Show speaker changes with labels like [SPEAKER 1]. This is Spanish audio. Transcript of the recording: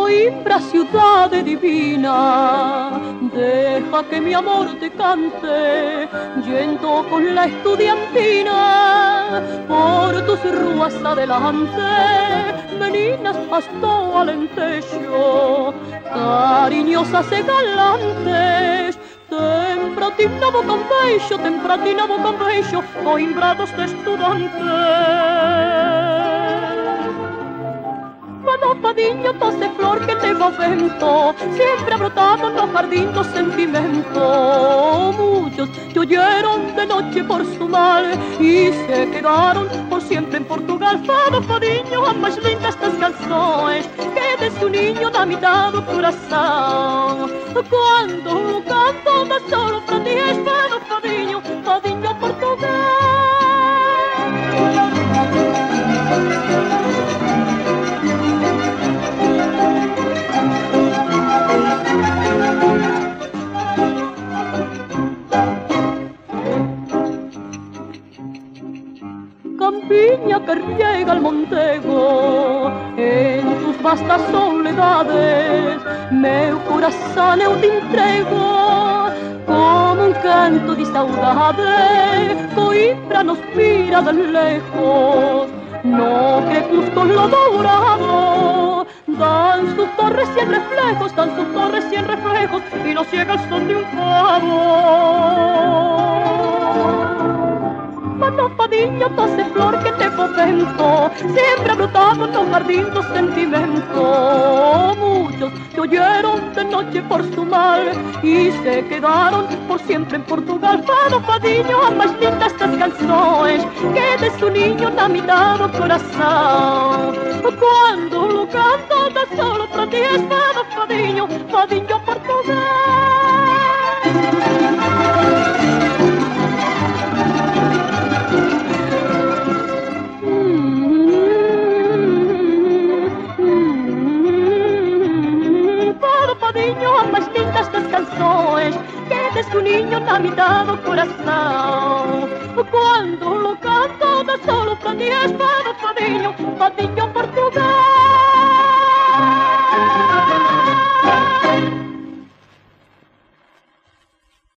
[SPEAKER 1] Coimbra, ciudad divina, deja que mi amor te cante, yendo con la estudiantina por tus ruas adelante, meninas hasta Alentejo, cariñosas y galantes. Tempratinavo con bello, coimbrados de estudantes. Cuando Fadiño tose flor que te vento, siempre ha brotado en los jardines los sentimientos. Muchos te oyeron de noche por su mal y se quedaron por siempre en Portugal. Fado Fadiño, ambas lindas estas canciones que de su niño da mitad do corazón. Cuando canto da solo para ti es Fado Fadiño, Fadiño Portugal. Campiña que riega el montego, en tus vastas soledades, meu corazón eu te entrego, como un canto de saudade, Coimbra nos mira de lejos, no crepúsculo dorado, dan sus torres y reflejos, y nos ciega el son de un fado. Cuando Fadiño tose flor que te vento, siempre ha brotado en los jardines los sentimientos. Muchos te oyeron de noche por su mal y se quedaron por siempre en Portugal. Fado Fadiño, ambas lindas estas canciones que de su niño da mitad do corazón. Cuando lo canto da solo para ti es Fado Fadiño, Fadiño Portugal. Ambas lindas estas canciones que de su niño da mitad do corazón. Cuando lo canto da solo para ti es Fado Fadiño, Fadiño Portugal.